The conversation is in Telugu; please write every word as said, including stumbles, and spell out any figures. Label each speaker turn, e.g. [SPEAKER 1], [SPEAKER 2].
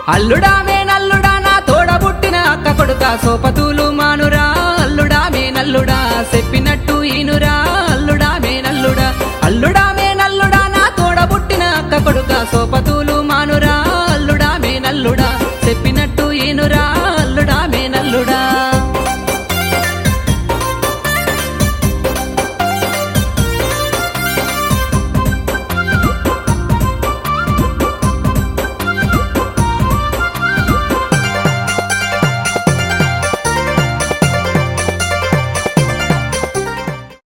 [SPEAKER 1] అల్లుడామే నల్లుడా నా తోడబుట్టిన అక్క కొడుక సోపతూలు మానురా అల్లుడామే నల్లుడా చెప్పినట్టు ఈనురా